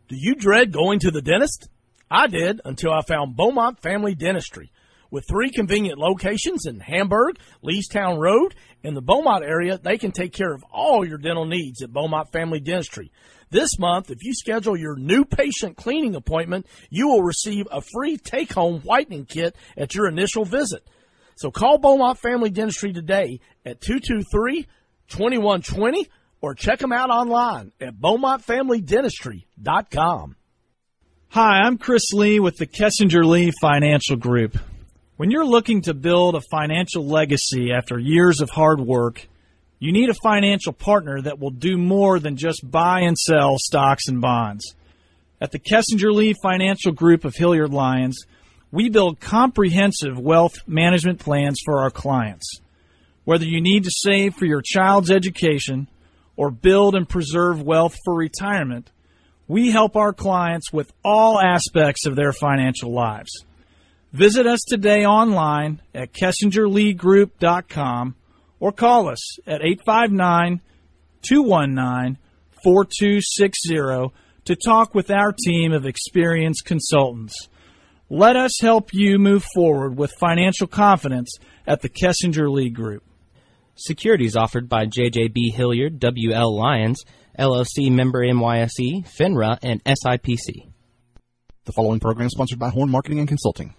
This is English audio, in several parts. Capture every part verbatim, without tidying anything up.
Do you dread going to the dentist? I did until I found Beaumont Family Dentistry. With three convenient locations in Hamburg, Leestown Road, and the Beaumont area, they can take care of all your dental needs at Beaumont Family Dentistry. This month, if you schedule your new patient cleaning appointment, you will receive a free take-home whitening kit at your initial visit. So call Beaumont Family Dentistry today at two two three, two one two zero or check them out online at beaumont family dentistry dot com. Hi, I'm Chris Lee with the Kessinger Lee Financial Group. When you're looking to build a financial legacy after years of hard work, you need a financial partner that will do more than just buy and sell stocks and bonds. At the Kessinger Lee Financial Group of Hilliard Lyons, we build comprehensive wealth management plans for our clients. Whether you need to save for your child's education or build and preserve wealth for retirement, we help our clients with all aspects of their financial lives. Visit us today online at kessinger lee group dot com or call us at eight five nine, two one nine, four two six zero to talk with our team of experienced consultants. Let us help you move forward with financial confidence at the Kessinger Lee Group. Securities offered by J J B Hilliard, W L Lyons, L L C member N Y S E, FINRA, and S I P C. The following program is sponsored by Horn Marketing and Consulting.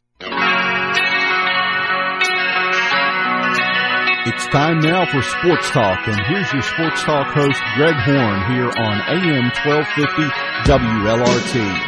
It's time now for Sports Talk, and here's your Sports Talk host, Greg Horn, here on A M twelve fifty W L R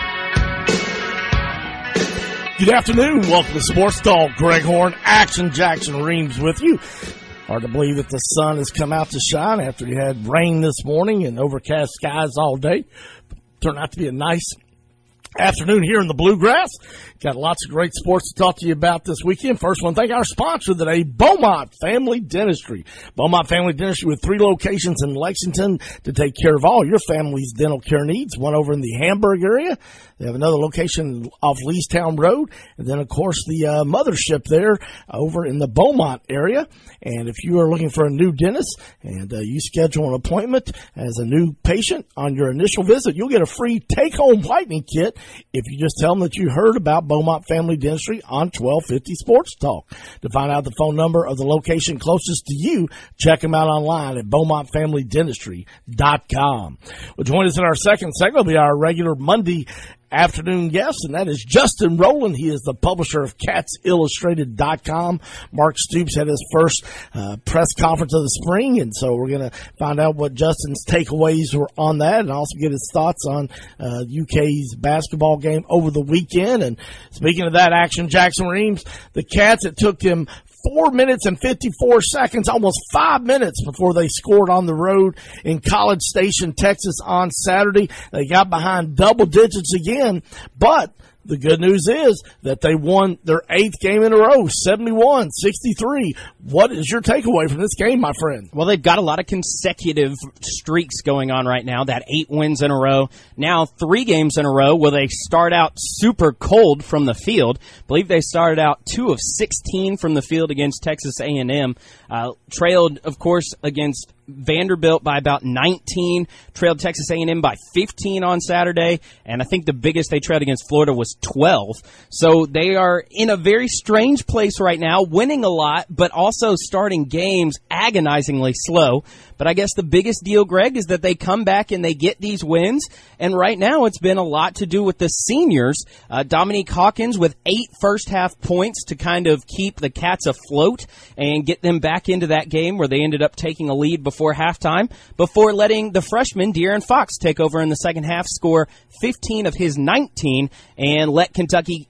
T. Good afternoon. Welcome to Sports Talk. Greg Horn, Action Jackson Reams with you. Hard to believe that the sun has come out to shine after you had rain this morning and overcast skies all day. Turned out to be a nice afternoon here in the Bluegrass. Got lots of great sports to talk to you about this weekend. First one, thank our sponsor today, Beaumont Family Dentistry. Beaumont Family Dentistry with three locations in Lexington to take care of all your family's dental care needs. One over in the Hamburg area. They have another location off Leestown Road. And then, of course, the uh, mothership there over in the Beaumont area. And if you are looking for a new dentist and uh, you schedule an appointment as a new patient on your initial visit, you'll get a free take-home whitening kit if you just tell them that you heard about Beaumont Family Dentistry on twelve fifty Sports Talk. To find out the phone number of the location closest to you, check them out online at beaumont family dentistry dot com. Well, join us in our second segment. It'll be our regular Monday afternoon guest, and that is Justin Rowland. He is the publisher of cats illustrated dot com. Mark Stoops had his first uh, press conference of the spring, and so we're going to find out what Justin's takeaways were on that and also get his thoughts on uh, U K's basketball game over the weekend. And speaking of that, Action Jackson Reams, the Cats, it took them Four minutes and fifty-four seconds, almost five minutes before they scored on the road in College Station, Texas on Saturday. They got behind double digits again, but the good news is that they won their eighth game in a row, seventy-one sixty-three. What is your takeaway from this game, my friend? Well, they've got a lot of consecutive streaks going on right now, that eight wins in a row. Now three games in a row where they start out super cold from the field. I believe they started out two of sixteen from the field against Texas A and M. Uh, trailed, of course, against Vanderbilt by about nineteen, trailed Texas A and M by fifteen on Saturday, and I think the biggest they trailed against Florida was twelve. So they are in a very strange place right now, winning a lot, but also starting games agonizingly slow. But I guess the biggest deal, Greg, is that they come back and they get these wins, and right now it's been a lot to do with the seniors. Uh, Dominique Hawkins with eight first-half points to kind of keep the Cats afloat and get them back into that game where they ended up taking a lead before halftime, before letting the freshman De'Aaron Fox take over in the second half, score fifteen of his nineteen, and let Kentucky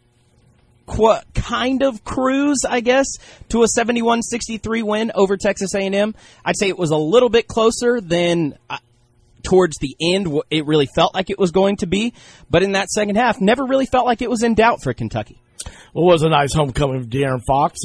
Qu- kind of cruise, I guess, to a seventy-one sixty-three win over Texas A and M. I'd say it was a little bit closer than uh, towards the end it really felt like it was going to be, but in that second half, never really felt like it was in doubt for Kentucky. Well, it was a nice homecoming of De'Aaron Fox. Uh,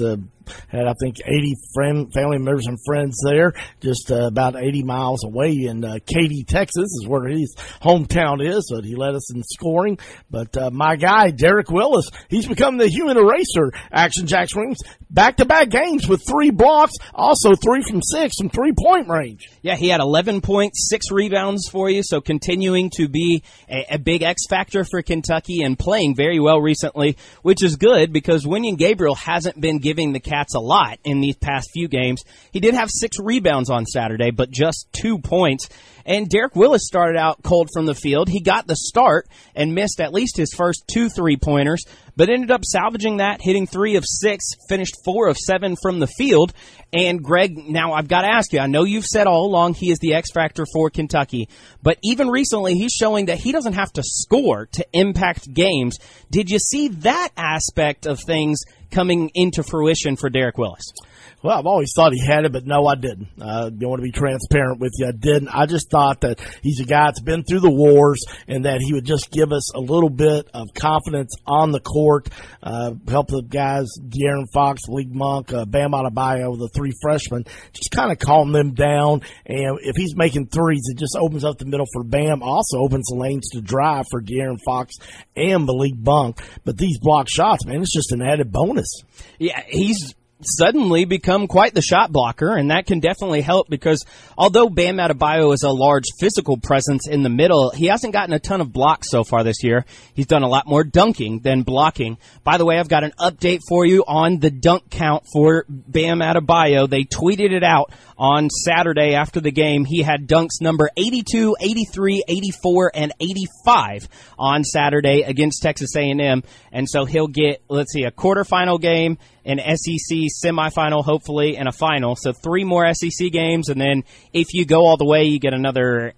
had, I think, eighty friend, family members and friends there, just uh, about eighty miles away in uh, Katy, Texas is where his hometown is, but he led us in scoring. But uh, my guy, Derek Willis, he's become the human eraser. Action Jacks Rings, back-to-back games with three blocks, also three from six from three-point range. Yeah, he had eleven points, six rebounds for you, so continuing to be a, a big X factor for Kentucky and playing very well recently, which is good because Wenyen Gabriel hasn't been giving the Cats a lot in these past few games. He did have six rebounds on Saturday, but just two points. And Derek Willis started out cold from the field. He got the start and missed at least his first two three-pointers, but ended up salvaging that, hitting three of six, finished four of seven from the field. And Greg, now I've got to ask you, I know you've said all along he is the X factor for Kentucky, but even recently he's showing that he doesn't have to score to impact games. Did you see that aspect of things coming into fruition for Derek Willis? Well, I've always thought he had it, but no, I didn't. Uh, I want to be transparent with you. I didn't. I just thought that he's a guy that's been through the wars and that he would just give us a little bit of confidence on the court, uh, help the guys, De'Aaron Fox, Malik Monk, uh, Bam Adebayo, the three freshmen, just kind of calm them down. And if he's making threes, it just opens up the middle for Bam, also opens the lanes to drive for De'Aaron Fox and Malik Monk. But these block shots, man, it's just an added bonus. Yeah, he's suddenly become quite the shot blocker, and that can definitely help because although Bam Adebayo is a large physical presence in the middle, he hasn't gotten a ton of blocks so far this year. He's done a lot more dunking than blocking. By the way, I've got an update for you on the dunk count for Bam Adebayo. They tweeted it out on Saturday after the game. He had dunks number eighty-two, eighty-three, eighty-four, and eighty-five on Saturday against Texas A and M, and so he'll get, let's see, a quarterfinal game, an S E C semifinal, hopefully, and a final. So three more S E C games, and then if you go all the way, you get another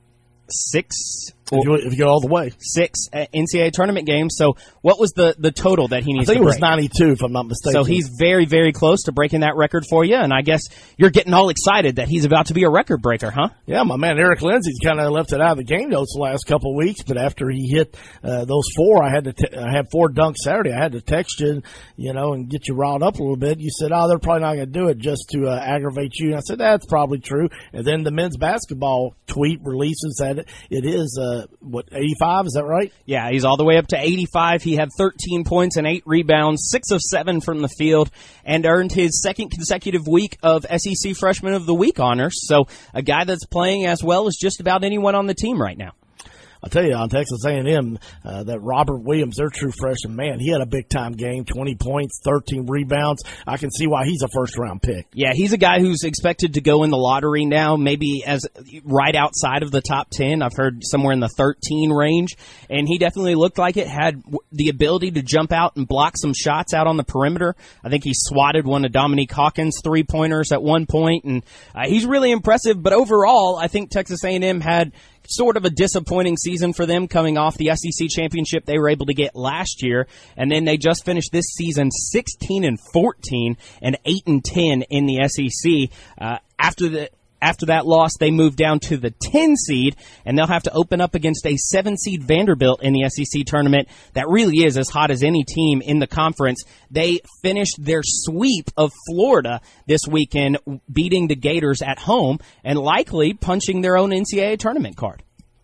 six. If you, if you go all the way. Six N C double A tournament games. So what was the, the total that he needs to break? I think it was ninety-two, if I'm not mistaken. So he's very, very close to breaking that record for you, and I guess you're getting all excited that he's about to be a record breaker, huh? Yeah, my man Eric Lindsey's kind of left it out of the game notes the last couple of weeks, but after he hit uh, those four, I had to t- I had four dunks Saturday. I had to text you, you know, and get you riled up a little bit. You said, oh, they're probably not going to do it just to uh, aggravate you. And I said, that's probably true. And then the men's basketball tweet releases that it is, uh, what, eighty-five, is that right? Yeah, he's all the way up to eighty-five. He had thirteen points and eight rebounds, six of seven from the field, and earned his second consecutive week of S E C Freshman of the Week honors. So a guy that's playing as well as just about anyone on the team right now. I'll tell you, on Texas A and M, uh, that Robert Williams, their true freshman, man, he had a big-time game, twenty points, thirteen rebounds. I can see why he's a first-round pick. Yeah, he's a guy who's expected to go in the lottery now, maybe as right outside of the top ten. I've heard somewhere in the thirteen range, and he definitely looked like it, had the ability to jump out and block some shots out on the perimeter. I think he swatted one of Dominique Hawkins' three-pointers at one point, and uh, he's really impressive. But overall, I think Texas A and M had sort of a disappointing season for them coming off the S E C championship they were able to get last year, and then they just finished this season sixteen and fourteen and eight and ten in the S E C. Uh, after the After that loss, they moved down to the ten seed, and they'll have to open up against a seven seed Vanderbilt in the S E C tournament that really is as hot as any team in the conference. They finished their sweep of Florida this weekend, beating the Gators at home and likely punching their own N C double A tournament card.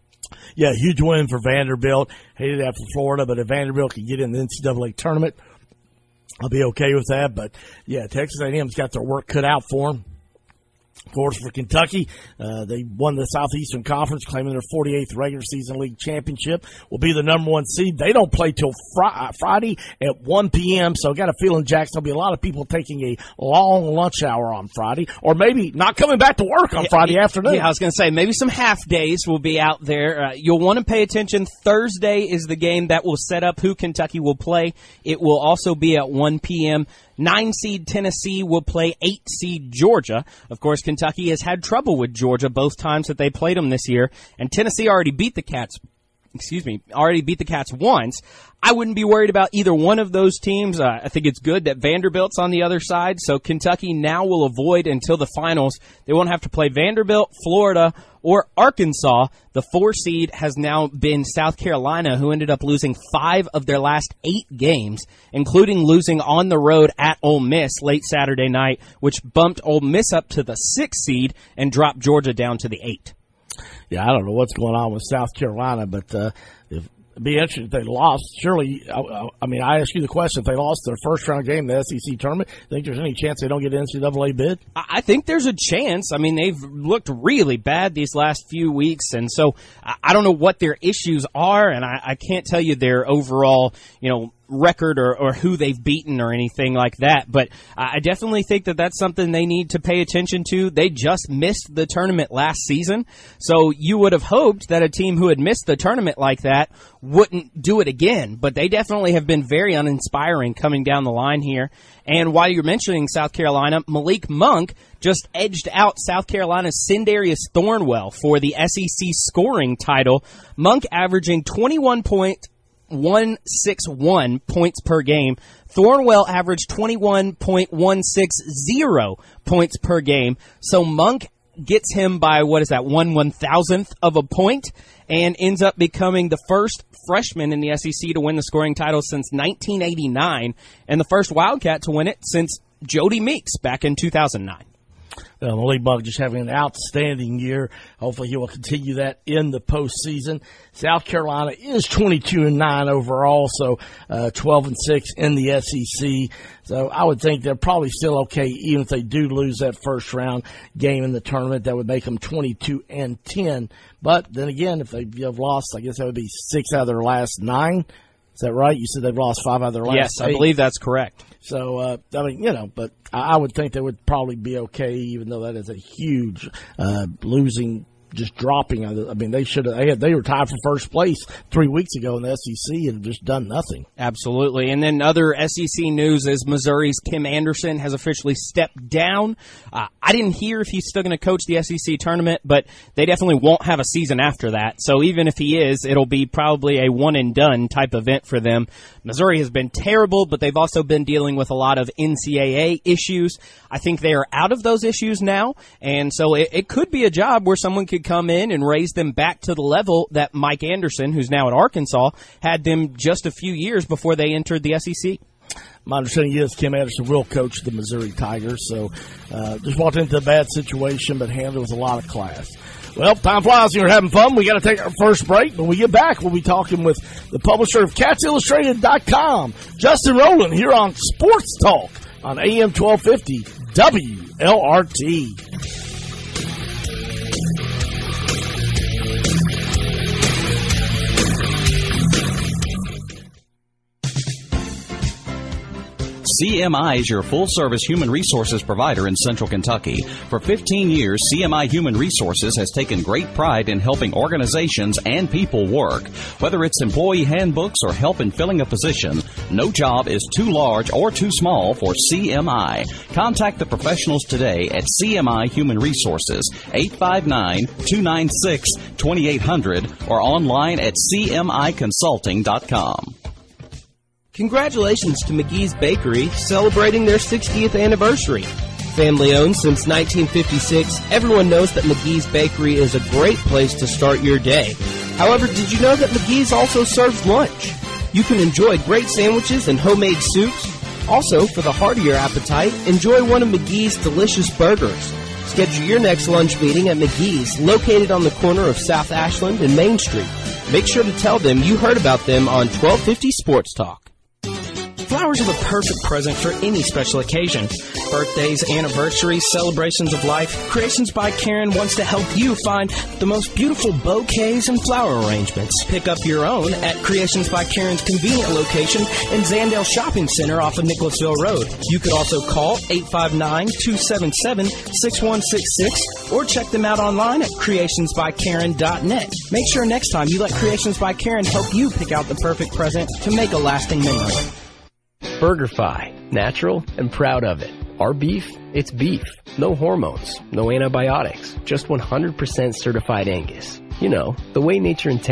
Yeah, huge win for Vanderbilt. Hated that for Florida, but if Vanderbilt can get in the N C double A tournament, I'll be okay with that. But, yeah, Texas A and M's got their work cut out for them. Of course, for Kentucky, uh, they won the Southeastern Conference, claiming their forty-eighth regular season league championship. Will be the number one seed. They don't play till fr- Friday at one p.m., so I got a feeling, Jackson, there'll be a lot of people taking a long lunch hour on Friday, or maybe not coming back to work on Friday yeah, afternoon. Yeah, I was going to say, maybe some half days will be out there. Uh, you'll want to pay attention. Thursday is the game that will set up who Kentucky will play. It will also be at one p.m. Nine seed Tennessee will play eight seed Georgia. Of course, Kentucky has had trouble with Georgia both times that they played them this year, and Tennessee already beat the Cats excuse me, already beat the Cats once. I wouldn't be worried about either one of those teams. Uh, I think it's good that Vanderbilt's on the other side, so Kentucky now will avoid until the finals. They won't have to play Vanderbilt, Florida, or Arkansas. The four seed has now been South Carolina, who ended up losing five of their last eight games, including losing on the road at Ole Miss late Saturday night, which bumped Ole Miss up to the sixth seed and dropped Georgia down to the eight. Yeah, I don't know what's going on with South Carolina, but uh, if it'd be interesting if they lost. Surely, I, I mean, I ask you the question: if they lost their first round game in the S E C tournament, think there's any chance they don't get an N C double A bid? I think there's a chance. I mean, they've looked really bad these last few weeks, and so I don't know what their issues are, and I, I can't tell you their overall, you know, record or, or who they've beaten or anything like that, but I definitely think that that's something they need to pay attention to. They just missed the tournament last season, so you would have hoped that a team who had missed the tournament like that wouldn't do it again, but they definitely have been very uninspiring coming down the line here. And while you're mentioning South Carolina, Malik Monk just edged out South Carolina's Sindarius Thornwell for the S E C scoring title. Monk averaging twenty-one point one six one points per game. Thornwell averaged twenty-one point one six zero points per game. So Monk gets him by, what is that, one one thousandth of a point, and ends up becoming the first freshman in the S E C to win the scoring title since nineteen eighty-nine, and the first Wildcat to win it since Jody Meeks back in two thousand nine. Uh, Malik Monk just having an outstanding year. Hopefully he will continue that in the postseason. South Carolina is twenty-two and nine overall, so uh, twelve and six in the S E C. So I would think they're probably still okay, even if they do lose that first round game in the tournament. That would make them twenty-two and ten. But then again, if they have lost, I guess that would be six out of their last nine. Is that right? You said they've lost five out of their last Yes, I eight. believe that's correct. So, uh, I mean, you know, but I would think they would probably be okay, even though that is a huge uh, losing, just dropping. I mean, they should have. They, had, they were tied for first place three weeks ago in the S E C and just done nothing. Absolutely. And then other S E C news is Missouri's Kim Anderson has officially stepped down. Uh, I didn't hear if he's still going to coach the S E C tournament, but they definitely won't have a season after that. So even if he is, it'll be probably a one-and-done type event for them. Missouri has been terrible, but they've also been dealing with a lot of N C double A issues. I think they are out of those issues now, and so it, it could be a job where someone could come in and raise them back to the level that Mike Anderson, who's now at Arkansas, had them just a few years before they entered the S E C. My understanding is Kim Anderson will coach the Missouri Tigers, so uh, just walked into a bad situation, but handled it with a lot of class. Well, time flies when you're having fun. We got to take our first break. When we get back, we'll be talking with the publisher of Cats Illustrated dot com, Justin Rowland, here on Sports Talk on A M twelve fifty W L R T. C M I is your full-service human resources provider in Central Kentucky. For fifteen years, C M I Human Resources has taken great pride in helping organizations and people work. Whether it's employee handbooks or help in filling a position, no job is too large or too small for C M I. Contact the professionals today at C M I Human Resources, eight five nine, two nine six, two eight zero zero or online at C M I consulting dot com. Congratulations to McGee's Bakery, celebrating their sixtieth anniversary. Family owned since nineteen fifty-six, everyone knows that McGee's Bakery is a great place to start your day. However, did you know that McGee's also serves lunch? You can enjoy great sandwiches and homemade soups. Also, for the heart of your appetite, enjoy one of McGee's delicious burgers. Schedule your next lunch meeting at McGee's, located on the corner of South Ashland and Main Street. Make sure to tell them you heard about them on twelve fifty Sports Talk. Flowers are the perfect present for any special occasion. Birthdays, anniversaries, celebrations of life. Creations by Karen wants to help you find the most beautiful bouquets and flower arrangements. Pick up your own at Creations by Karen's convenient location in Zandale Shopping Center off of Nicholasville Road. You could also call eight five nine, two seven seven, six one six six or check them out online at creations by karen dot net. Make sure next time you let Creations by Karen help you pick out the perfect present to make a lasting memory. BurgerFi, natural and proud of it. Our beef, it's beef. No hormones, no antibiotics, just one hundred percent certified Angus. You know, the way nature intended.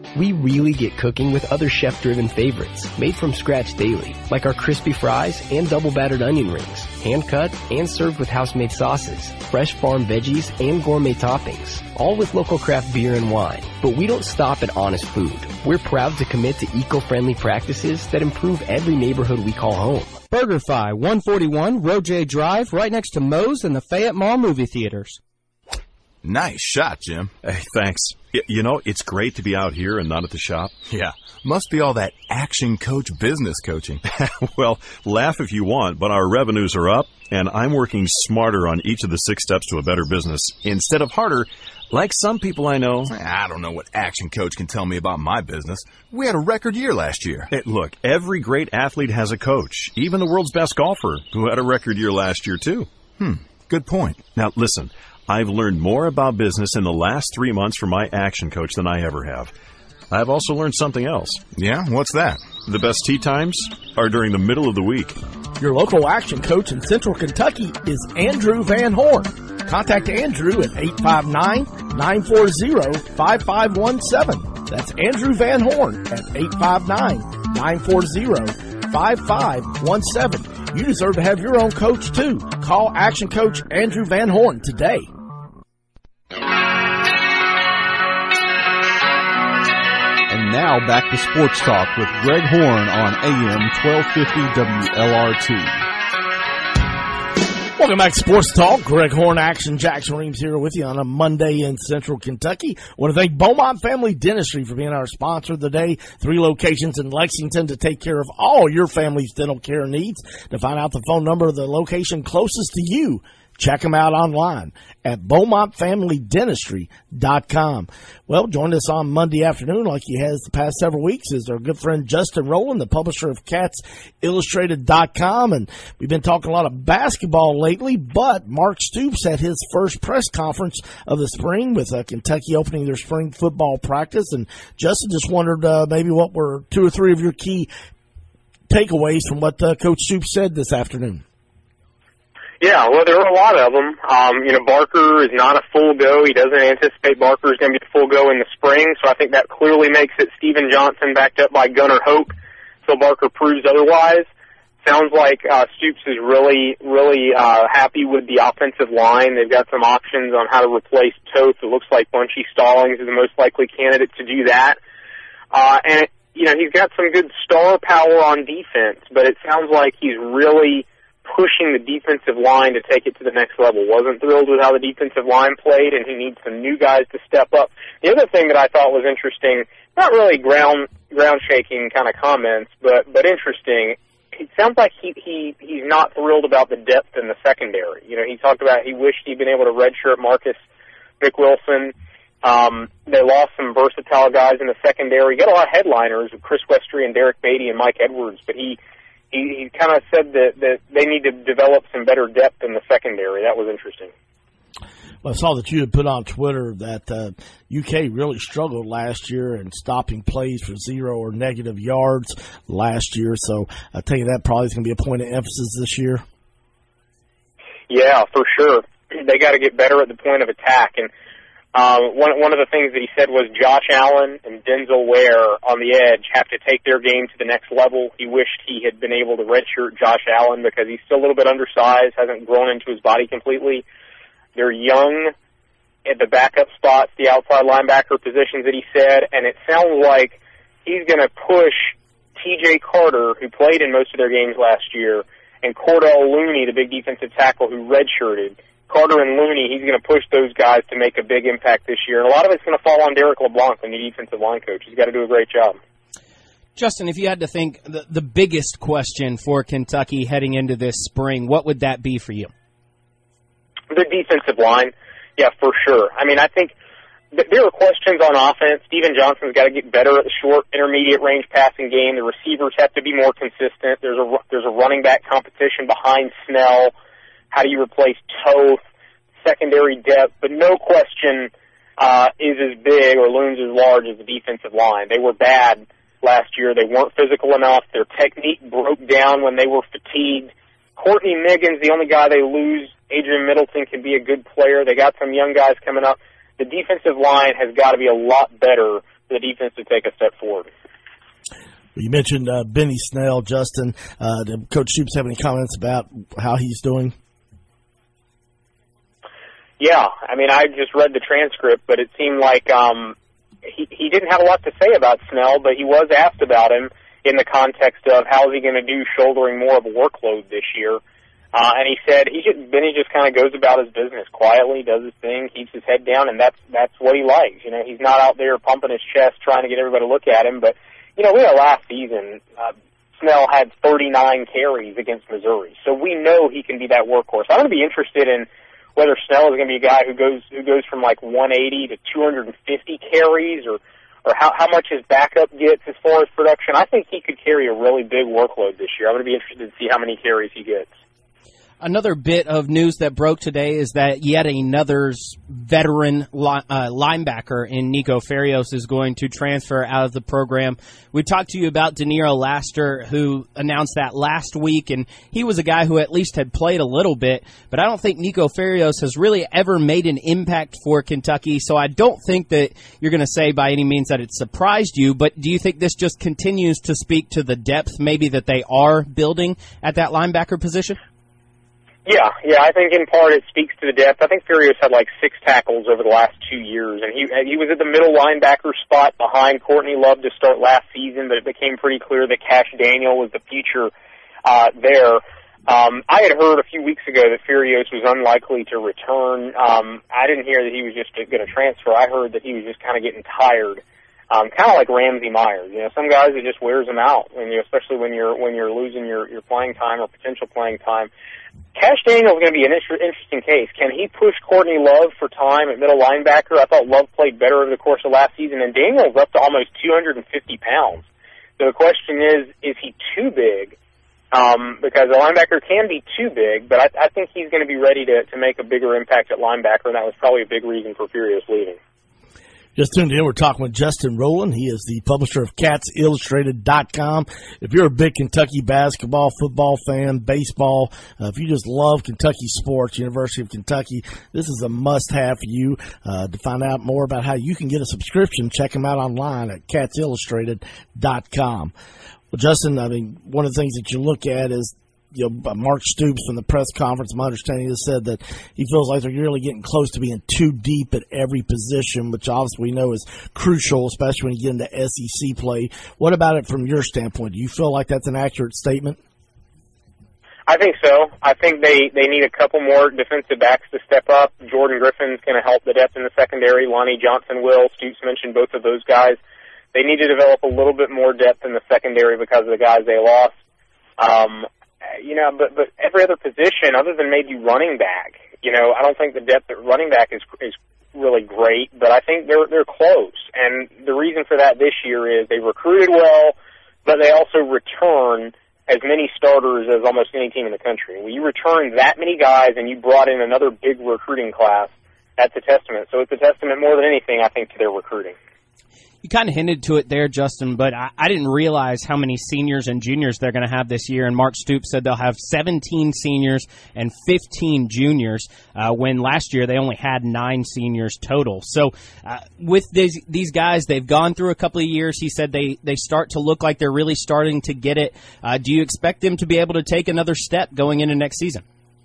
We really get cooking with other chef-driven favorites, made from scratch daily, like our crispy fries and double-battered onion rings, hand-cut and served with house-made sauces, fresh farm veggies, and gourmet toppings, all with local craft beer and wine. But we don't stop at honest food. We're proud to commit to eco-friendly practices that improve every neighborhood we call home. BurgerFi, one forty-one Roje Drive, right next to Moe's and the Fayette Mall movie theaters. Nice shot, Jim. Hey, thanks. Y- you know, it's great to be out here and not at the shop. Yeah, must be all that Action Coach business coaching. Well, laugh if you want, but our revenues are up, and I'm working smarter on each of the six steps to a better business instead of harder, like some people I know. I don't know what Action Coach can tell me about my business. We had a record year last year. Hey, look, every great athlete has a coach, even the world's best golfer, who had a record year last year, too. Hmm, good point. Now, listen, I've learned more about business in the last three months from my Action Coach than I ever have. I've also learned something else. Yeah, what's that? The best tee times are during the middle of the week. Your local Action Coach in Central Kentucky is Andrew Van Horn. Contact Andrew at eight five nine, nine four zero, five five one seven. That's Andrew Van Horn at eight five nine, nine four zero, five five one seven. You deserve to have your own coach, too. Call Action Coach Andrew Van Horn today. And now back to Sports Talk with Greg Horn on A M twelve fifty W L R T. Welcome back to Sports Talk. Greg Horn, Action Jackson Reams here with you on a Monday in Central Kentucky. I want to thank Beaumont Family Dentistry for being our sponsor of the day. Three locations in Lexington to take care of all your family's dental care needs. To find out the phone number of the location closest to you, check them out online at Beaumont Family Dentistry dot com. Well, join us on Monday afternoon like he has the past several weeks is our good friend Justin Rowland, the publisher of Cats Illustrated dot com. And we've been talking a lot of basketball lately, but Mark Stoops had his first press conference of the spring with uh, Kentucky opening their spring football practice. And Justin just wondered uh, maybe what were two or three of your key takeaways from what uh, Coach Stoops said this afternoon. Yeah, well, there are a lot of them. Um, you know, Barker is not a full go. He doesn't anticipate Barker is going to be a full go in the spring, so I think that clearly makes it Steven Johnson backed up by Gunnar Hope, so Barker proves otherwise. Sounds like uh, Stoops is really, really uh, happy with the offensive line. They've got some options on how to replace Toth. It looks like Bunchy Stallings is the most likely candidate to do that. Uh, and, it, you know, he's got some good star power on defense, but it sounds like he's really pushing the defensive line to take it to the next level. Wasn't thrilled with how the defensive line played, and he needs some new guys to step up. The other thing that I thought was interesting, not really ground ground shaking kind of comments, but but interesting. It sounds like he he he's not thrilled about the depth in the secondary. You know, he talked about he wished he'd been able to redshirt Marcus McWilson. Um, they lost some versatile guys in the secondary. You got a lot of headliners with Chris Westry and Derek Beatty and Mike Edwards, but he. He, he kind of said that, that they need to develop some better depth in the secondary. That was interesting. Well, I saw that you had put on Twitter that uh, U K really struggled last year in stopping plays for zero or negative yards last year. So I tell you that probably is going to be a point of emphasis this year. Yeah, for sure. They got to get better at the point of attack. And Uh, one, one of the things that he said was Josh Allen and Denzel Ware on the edge have to take their game to the next level. He wished he had been able to redshirt Josh Allen because he's still a little bit undersized, hasn't grown into his body completely. They're young at the backup spots, the outside linebacker positions that he said, and it sounds like he's going to push T J Carter, who played in most of their games last year, and Cordell Looney, the big defensive tackle who redshirted. Carter and Looney, he's going to push those guys to make a big impact this year. And a lot of it's going to fall on Derek LeBlanc, the new defensive line coach. He's got to do a great job. Justin, if you had to think the, the biggest question for Kentucky heading into this spring, what would that be for you? The defensive line, yeah, for sure. I mean, I think th- there are questions on offense. Steven Johnson's got to get better at the short, intermediate range passing game. The receivers have to be more consistent. There's a, there's a running back competition behind Snell. How do you replace Toth, secondary depth? But no question uh, is as big or looms as large as the defensive line. They were bad last year. They weren't physical enough. Their technique broke down when they were fatigued. Courtney Miggins, the only guy they lose. Adrian Middleton can be a good player. They got some young guys coming up. The defensive line has got to be a lot better the defense to take a step forward. You mentioned uh, Benny Snell, Justin. Uh, did Coach Stoops have any comments about how he's doing? Yeah, I mean, I just read the transcript, but it seemed like um, he, he didn't have a lot to say about Snell, but he was asked about him in the context of how is he going to do shouldering more of a workload this year. Uh, and he said he just, Benny just kind of goes about his business quietly, does his thing, keeps his head down, and that's that's what he likes. You know, he's not out there pumping his chest trying to get everybody to look at him. But, you know, we had last season, uh, Snell had thirty-nine carries against Missouri. So we know he can be that workhorse. I'm going to be interested in whether Snell is going to be a guy who goes who goes from like one eighty to two hundred fifty carries, or or how, how much his backup gets as far as production. I think he could carry a really big workload this year. I'm going to be interested to see how many carries he gets. Another bit of news that broke today is that yet another veteran li- uh, linebacker in Nico Ferios is going to transfer out of the program. We talked to you about Deniro Laster, who announced that last week, and he was a guy who at least had played a little bit, but I don't think Nico Ferios has really ever made an impact for Kentucky, so I don't think that you're going to say by any means that it surprised you, but do you think this just continues to speak to the depth maybe that they are building at that linebacker position? Yeah, yeah, I think in part it speaks to the depth. I think Ferios had like six tackles over the last two years, and he he was at the middle linebacker spot behind Courtney Love to start last season, but it became pretty clear that Cash Daniel was the future uh, there. Um, I had heard a few weeks ago that Ferios was unlikely to return. Um, I didn't hear that he was just going to transfer. I heard that he was just kind of getting tired, um, kind of like Ramsey Myers. You know, some guys it just wears them out, and you know, especially when you're when you're losing your your playing time or potential playing time. Cash Daniel is going to be an inter- interesting case. Can he push Courtney Love for time at middle linebacker? I thought Love played better over the course of last season, and Daniel's up to almost two hundred fifty pounds. So the question is, is he too big? Um, because a linebacker can be too big, but I, I think he's going to be ready to, to make a bigger impact at linebacker, and that was probably a big reason for Ferios leaving. Just tuned in, we're talking with Justin Rowland. He is the publisher of Cats Illustrated dot com. If you're a big Kentucky basketball, football fan, baseball, uh, if you just love Kentucky sports, University of Kentucky, this is a must-have for you. Uh, to find out more about how you can get a subscription, check them out online at Cats Illustrated dot com. Well, Justin, I mean, one of the things that you look at is, you know, Mark Stoops from the press conference, my understanding has said that he feels like they're really getting close to being too deep at every position, which obviously we know is crucial, especially when you get into S E C play. What about it from your standpoint? Do you feel like that's an accurate statement? I think so. I think they, they need a couple more defensive backs to step up. Jordan Griffin's going to help the depth in the secondary. Lonnie Johnson will. Stoops mentioned both of those guys. They need to develop a little bit more depth in the secondary because of the guys they lost. Um, You know, but but every other position other than maybe running back, you know, I don't think the depth at running back is is really great, but I think they're they're close. And the reason for that this year is they recruited well, but they also return as many starters as almost any team in the country. When you return that many guys and you brought in another big recruiting class, that's a testament. So it's a testament more than anything, I think, to their recruiting. You kind of hinted to it there, Justin, but I, I didn't realize how many seniors and juniors they're going to have this year. And Mark Stoops said they'll have seventeen seniors and fifteen juniors, uh, when last year they only had nine seniors total. So uh, with these, these guys, they've gone through a couple of years. He said they, they start to look like they're really starting to get it. Uh, do you expect them to be able to take another step going into next season?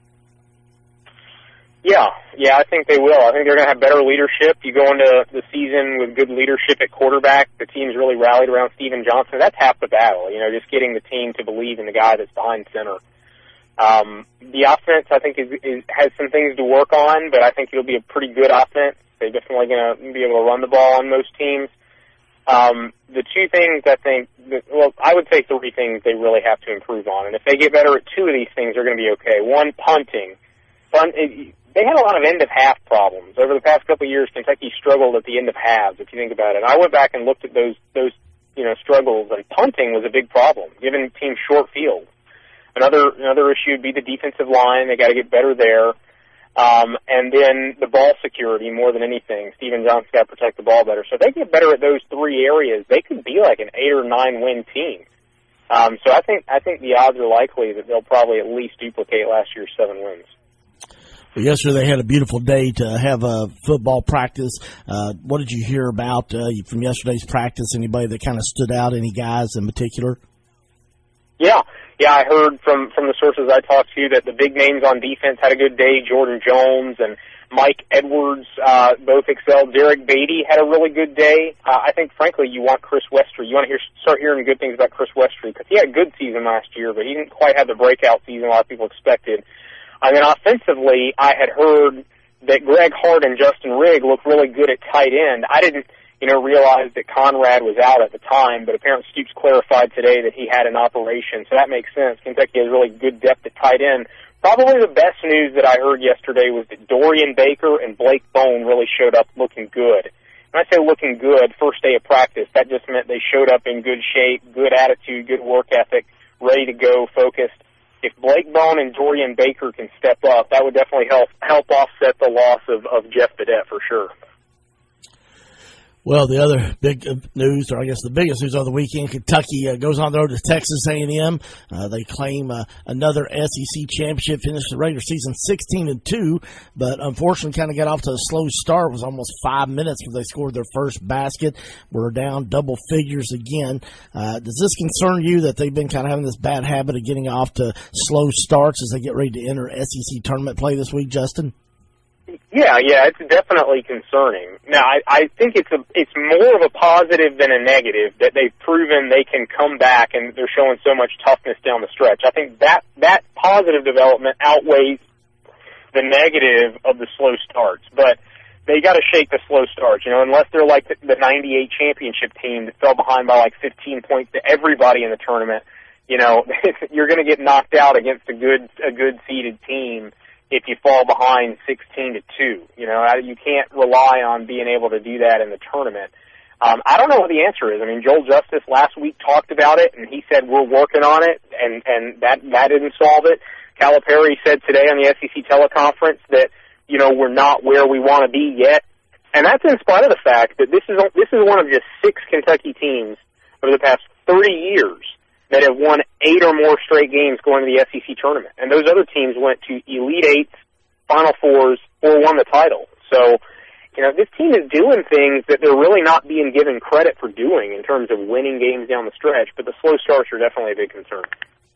Yeah, yeah, I think they will. I think they're going to have better leadership. You go into the season with good leadership at quarterback. The team's really rallied around Steven Johnson. That's half the battle, you know, just getting the team to believe in the guy that's behind center. Um, the offense, I think, is, is has some things to work on, but I think it'll be a pretty good offense. They're definitely going to be able to run the ball on most teams. Um, the two things I think, that, well, I would say three things they really have to improve on. And if they get better at two of these things, they're going to be okay. One, punting. Punt, it, They had a lot of end-of-half problems. Over the past couple of years, Kentucky struggled at the end of halves, if you think about it. I went back and looked at those, those, you know, struggles, and punting was a big problem, giving teams short field. Another, another issue would be the defensive line. They got to get better there. Um, and then the ball security more than anything. Steven Johnson's got to protect the ball better. So if they get better at those three areas, they could be like an eight or nine win team. Um, so I think, I think the odds are likely that they'll probably at least duplicate last year's seven wins. Yesterday they had a beautiful day to have a football practice. Uh, what did you hear about uh, from yesterday's practice? Anybody that kind of stood out? Any guys in particular? Yeah, yeah, I heard from, from the sources I talked to that the big names on defense had a good day. Jordan Jones and Mike Edwards uh, both excelled. Derek Beatty had a really good day. Uh, I think, frankly, you want Chris Westry. You want to hear, start hearing good things about Chris Westry because he had a good season last year, but he didn't quite have the breakout season a lot of people expected. And then offensively, I had heard that Greg Hart and Justin Rigg looked really good at tight end. I didn't, you know, realize that Conrad was out at the time, but apparently Stoops clarified today that he had an operation, so that makes sense. Kentucky has really good depth at tight end. Probably the best news that I heard yesterday was that Dorian Baker and Blake Bone really showed up looking good. When I say looking good, first day of practice, that just meant they showed up in good shape, good attitude, good work ethic, ready to go, focused. If Blake Bone and Dorian Baker can step up, that would definitely help help offset the loss of, of Jeff Badette for sure. Well, the other big news, or I guess the biggest news of the weekend, Kentucky uh, goes on the road to Texas A and M. Uh, they claim uh, another S E C championship, finished the regular season sixteen and two, but unfortunately kind of got off to a slow start. It was almost five minutes before they scored their first basket. We're down double figures again. Uh, does this concern you that they've been kind of having this bad habit of getting off to slow starts as they get ready to enter S E C tournament play this week, Justin? Yeah, yeah, it's definitely concerning. Now, I, I think it's a it's more of a positive than a negative that they've proven they can come back and they're showing so much toughness down the stretch. I think that that positive development outweighs the negative of the slow starts, but they got to shake the slow starts. You know, unless they're like the, the ninety-eight championship team that fell behind by like fifteen points to everybody in the tournament. You know, you're going to get knocked out against a good a good seeded team if you fall behind sixteen to two. You know, you can't rely on being able to do that in the tournament. Um, I don't know what the answer is. I mean, Joel Justice last week talked about it, and he said we're working on it, and, and that, that didn't solve it. Calipari said today on the S E C teleconference that, you know, we're not where we want to be yet. And that's in spite of the fact that this is this is one of just six Kentucky teams over the past thirty years that have won eight or more straight games going to the S E C tournament. And those other teams went to Elite Eights, Final Fours, or won the title. So, you know, this team is doing things that they're really not being given credit for doing in terms of winning games down the stretch, but the slow starts are definitely a big concern.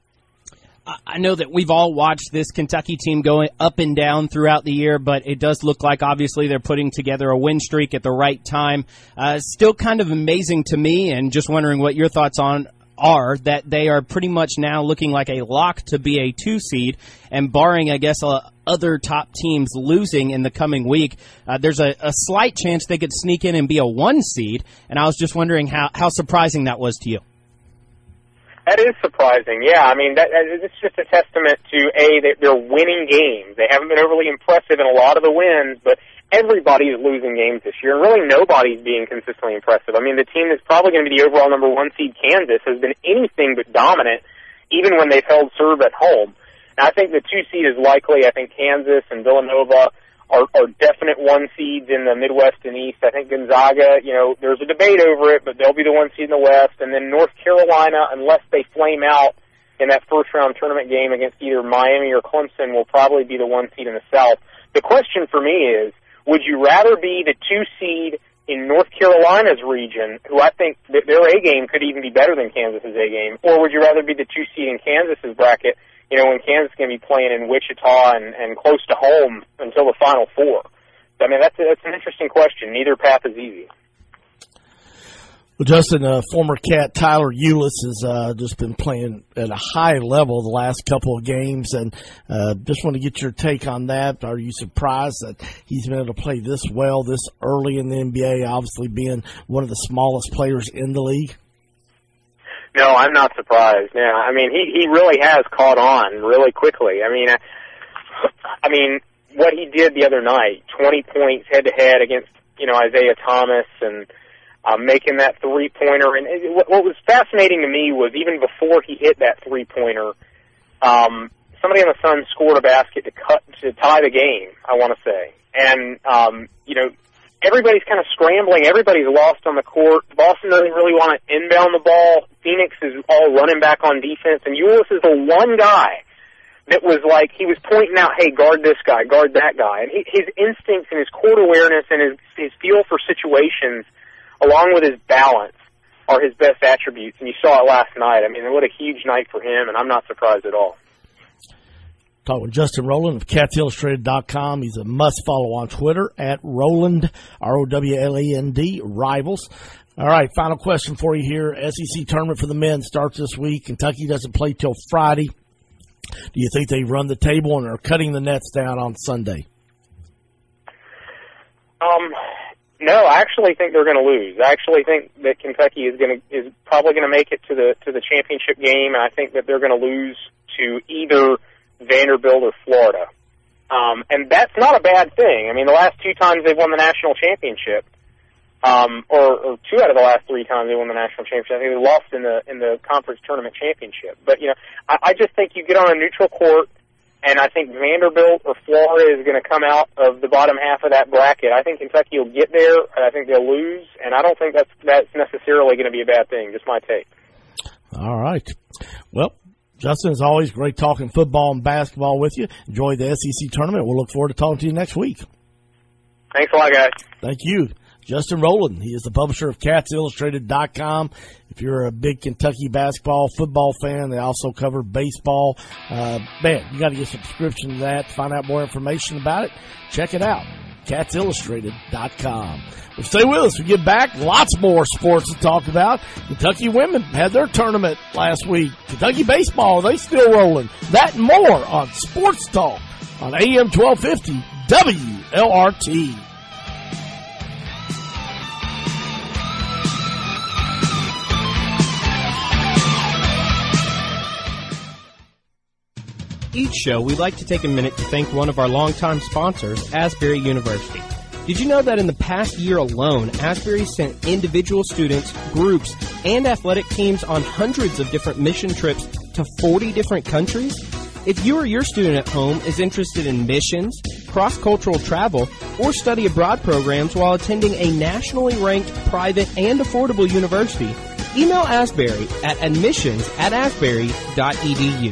I know that we've all watched this Kentucky team going up and down throughout the year, but it does look like obviously they're putting together a win streak at the right time. Uh, still kind of amazing to me, and just wondering what your thoughts on are that they are pretty much now looking like a lock to be a two seed, and barring, I guess, uh, other top teams losing in the coming week, uh, there's a, a slight chance they could sneak in and be a one seed, and I was just wondering how, how surprising that was to you. That is surprising, yeah. I mean, that, it's just a testament to, A, that they're winning games. They haven't been overly impressive in a lot of the wins, but everybody is losing games this year, and really nobody's being consistently impressive. I mean, the team that's probably going to be the overall number one seed, Kansas, has been anything but dominant, even when they've held serve at home. Now, I think the two seed is likely. I think Kansas and Villanova are, are definite one seeds in the Midwest and East. I think Gonzaga, you know, there's a debate over it, but they'll be the one seed in the West. And then North Carolina, unless they flame out in that first round tournament game against either Miami or Clemson, will probably be the one seed in the South. The question for me is, would you rather be the two seed in North Carolina's region, who I think that their A game could even be better than Kansas's A game, or would you rather be the two seed in Kansas's bracket, you know, when Kansas is going to be playing in Wichita and, and close to home until the Final Four? I mean, that's, a, that's an interesting question. Neither path is easy. Well, Justin, uh, former Cat Tyler Ulis has uh, just been playing at a high level the last couple of games, and uh, just want to get your take on that. Are you surprised that he's been able to play this well this early in the N B A, obviously being one of the smallest players in the league? No, I'm not surprised. Yeah, I mean, he he really has caught on really quickly. I mean, I, I mean, what he did the other night, twenty points head to head against, you know, Isaiah Thomas, and um, making that three pointer. And it, what, what was fascinating to me was even before he hit that three pointer, um, somebody on the Suns scored a basket to cut to tie the game, I want to say, and um, you know. Everybody's kind of scrambling. Everybody's lost on the court. Boston doesn't really want to inbound the ball. Phoenix is all running back on defense. And Ulis is the one guy that was like he was pointing out, hey, guard this guy, guard that guy. And he, his instincts and his court awareness and his, his feel for situations, along with his balance, are his best attributes. And you saw it last night. I mean, what a huge night for him, and I'm not surprised at all. Talk with Justin Rowland of Cats Illustrated dot com. He's a must-follow on Twitter, at Rowland, R O W L A N D, Rivals. All right, final question for you here. S E C tournament for the men starts this week. Kentucky doesn't play till Friday. Do you think they run the table and are cutting the nets down on Sunday? Um, no, I actually think they're going to lose. I actually think that Kentucky is going to is probably going to make it to the to the championship game, and I think that they're going to lose to either Vanderbilt or Florida. Um, and that's not a bad thing. I mean, the last two times they've won the national championship, um, or, or two out of the last three times they won the national championship, I think they lost in the in the conference tournament championship. But, you know, I, I just think you get on a neutral court, and I think Vanderbilt or Florida is going to come out of the bottom half of that bracket. I think Kentucky will get there, and I think they'll lose, and I don't think that's, that's necessarily going to be a bad thing, just my take. All right. Well, Justin, as always, great talking football and basketball with you. Enjoy the S E C tournament. We'll look forward to talking to you next week. Thanks a lot, guys. Thank you. Justin Rowland, he is the publisher of Cats Illustrated dot com. If you're a big Kentucky basketball, football fan, they also cover baseball. Uh, man, you got to get a subscription to that to find out more information about it. Check it out, Cats Illustrated dot com. Well, stay with us. We get back. Lots more sports to talk about. Kentucky women had their tournament last week. Kentucky baseball, they still rolling. That and more on Sports Talk on A M twelve fifty W L R T. Each show, we'd like to take a minute to thank one of our longtime sponsors, Asbury University. Did you know that in the past year alone, Asbury sent individual students, groups, and athletic teams on hundreds of different mission trips to forty different countries? If you or your student at home is interested in missions, cross-cultural travel, or study abroad programs while attending a nationally ranked private and affordable university, email Asbury at admissions at asbury dot e d u.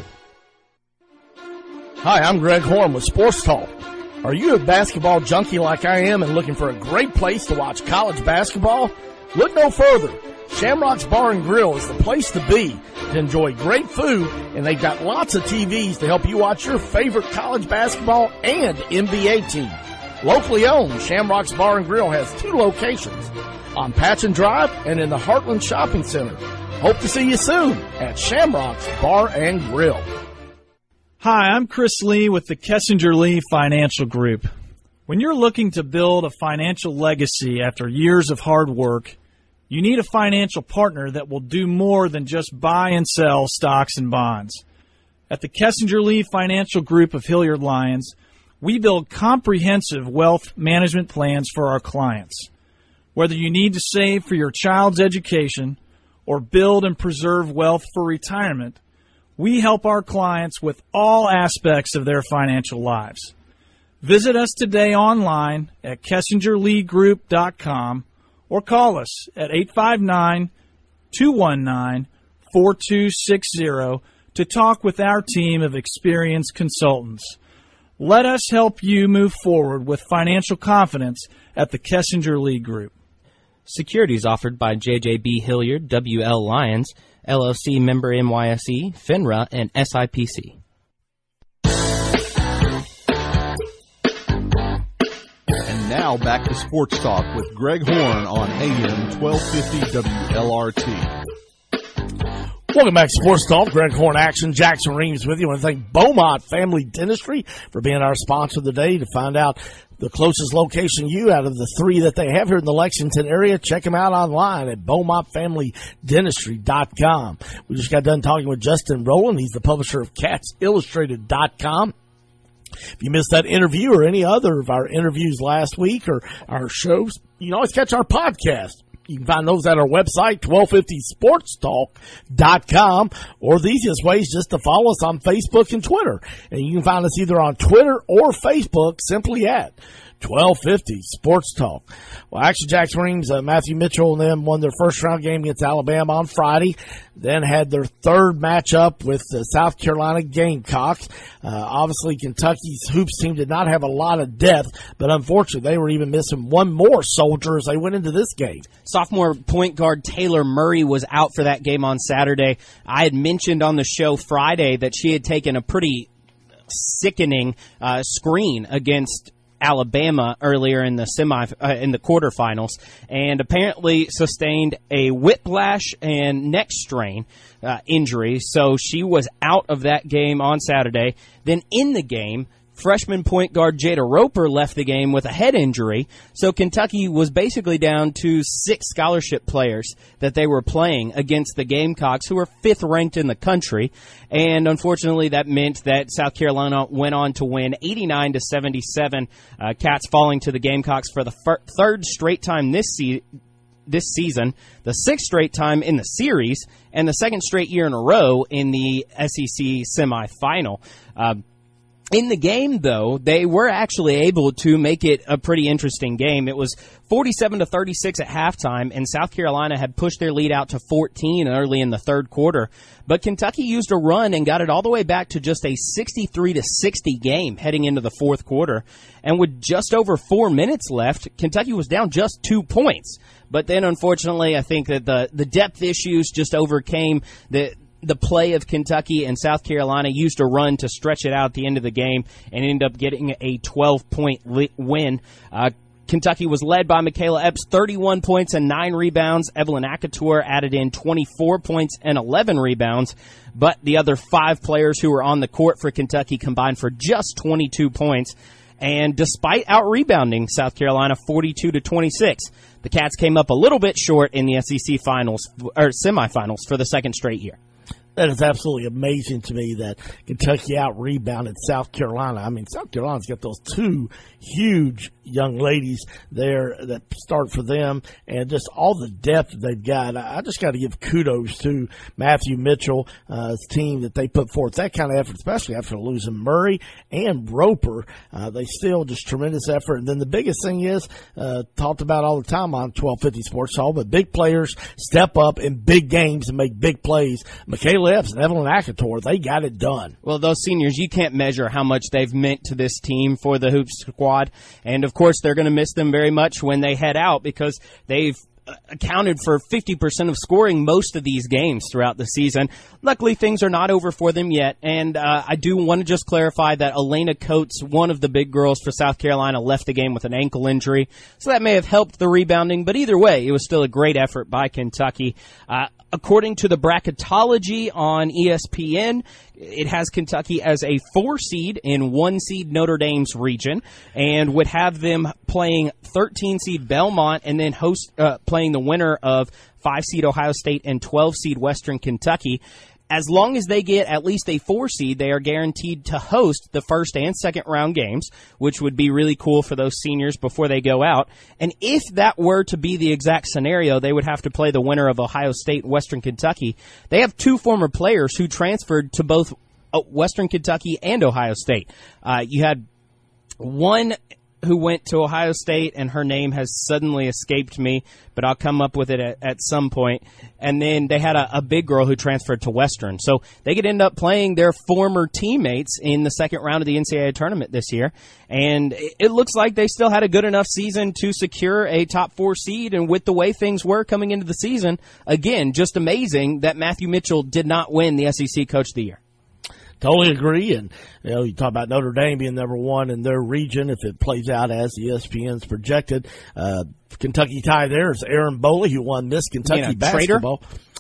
Hi, I'm Greg Horn with Sports Talk. Are you a basketball junkie like I am and looking for a great place to watch college basketball? Look no further. Shamrock's Bar and Grill is the place to be to enjoy great food, and they've got lots of T Vs to help you watch your favorite college basketball and N B A team. Locally owned, Shamrock's Bar and Grill has two locations, on Patchen Drive and in the Heartland Shopping Center. Hope to see you soon at Shamrock's Bar and Grill. Hi, I'm Chris Lee with the Kessinger Lee Financial Group. When you're looking to build a financial legacy after years of hard work, you need a financial partner that will do more than just buy and sell stocks and bonds. At the Kessinger Lee Financial Group of Hilliard Lyons, we build comprehensive wealth management plans for our clients. Whether you need to save for your child's education or build and preserve wealth for retirement, we help our clients with all aspects of their financial lives. Visit us today online at Kessinger Lee Group dot com or call us at eight five nine, two one nine, four two six zero to talk with our team of experienced consultants. Let us help you move forward with financial confidence at the Kessinger Lee Group. Securities offered by J J B Hilliard, W L Lyons, L L C member N Y S E, FINRA, and S I P C. And now back to Sports Talk with Greg Horn on A M twelve fifty W L R T. Welcome back to Sports Talk. Greg Horn, Action Jackson Reeves with you. I want to thank Beaumont Family Dentistry for being our sponsor of the day. To find out the closest location you out of the three that they have here in the Lexington area, check them out online at Beaumont Family Dentistry dot com. We just got done talking with Justin Rowland. He's the publisher of Cats Illustrated dot com. If you missed that interview or any other of our interviews last week or our shows, you can always catch our podcast You can find those at our website, twelve fifty sports talk dot com, or the easiest way is just to follow us on Facebook and Twitter. And you can find us either on Twitter or Facebook simply at twelve fifty Sports Talk. Well, Action Jackson Reams, uh, Matthew Mitchell and them won their first round game against Alabama on Friday, then had their third matchup with the South Carolina Gamecocks. Uh, obviously, Kentucky's hoops team did not have a lot of depth, but unfortunately, they were even missing one more soldier as they went into this game. Sophomore point guard Taylor Murray was out for that game on Saturday. I had mentioned on the show Friday that she had taken a pretty sickening uh, screen against Alabama earlier in the semi uh, in the quarterfinals, and apparently sustained a whiplash and neck strain uh, injury. So she was out of that game on Saturday. Then in the game, freshman point guard Jada Roper left the game with a head injury, so Kentucky was basically down to six scholarship players that they were playing against the Gamecocks, who were fifth ranked in the country, and unfortunately that meant that South Carolina went on to win eighty-nine to seventy-seven, uh, Cats falling to the Gamecocks for the fir- third straight time this season. This season, the sixth straight time in the series, and the second straight year in a row in the S E C semifinal. Uh, In the game, though, they were actually able to make it a pretty interesting game. It was forty-seven to thirty-six at halftime, and South Carolina had pushed their lead out to fourteen early in the third quarter. But Kentucky used a run and got it all the way back to just a sixty-three to sixty game heading into the fourth quarter. And with just over four minutes left, Kentucky was down just two points. But then, unfortunately, I think that the, the depth issues just overcame the the play of Kentucky, and South Carolina used a run to stretch it out at the end of the game and ended up getting a twelve-point win. Uh, Kentucky was led by Michaela Epps, thirty-one points and nine rebounds. Evelyn Akator added in twenty-four points and eleven rebounds. But the other five players who were on the court for Kentucky combined for just twenty-two points. And despite out-rebounding South Carolina forty-two to twenty-six, the Cats came up a little bit short in the S E C finals or semifinals for the second straight year. That is absolutely amazing to me that Kentucky out-rebounded South Carolina. I mean, South Carolina's got those two huge young ladies there that start for them, and just all the depth that they've got. I just got to give kudos to Matthew Mitchell, uh, his team, that they put forth that kind of effort, especially after losing Murray and Roper. Uh, they still just tremendous effort. And then the biggest thing is, uh, talked about all the time on twelve fifty Sports Hall, but big players step up in big games and make big plays. Michaela Epps and Evelyn Akator, they got it done. Well, those seniors, you can't measure how much they've meant to this team for the Hoops squad. And, of course, they're going to miss them very much when they head out, because they've accounted for fifty percent of scoring most of these games throughout the season. Luckily, things are not over for them yet. And uh, I do want to just clarify that Elena Coates, one of the big girls for South Carolina, left the game with an ankle injury. So that may have helped the rebounding. But either way, it was still a great effort by Kentucky. Uh, according to the bracketology on E S P N, it has Kentucky as a four seed in one seed Notre Dame's region, and would have them playing thirteen seed Belmont, and then host uh, playing the winner of five seed Ohio State and twelve seed Western Kentucky. As long as they get at least a four seed, they are guaranteed to host the first and second round games, which would be really cool for those seniors before they go out. And if that were to be the exact scenario, they would have to play the winner of Ohio State and Western Kentucky. They have two former players who transferred to both Western Kentucky and Ohio State. Uh, you had one who went to Ohio State, and her name has suddenly escaped me, but I'll come up with it at, at some point. And then they had a, a big girl who transferred to Western. So they could end up playing their former teammates in the second round of the N C double A tournament this year. And it, it looks like they still had a good enough season to secure a top four seed. And with the way things were coming into the season, again, just amazing that Matthew Mitchell did not win the S E C Coach of the Year. Totally agree. And, you know, you talk about Notre Dame being number one in their region if it plays out as E S P N's projected. Uh, Kentucky tie there is Erin Boley, who won Miss Kentucky you know, basketball.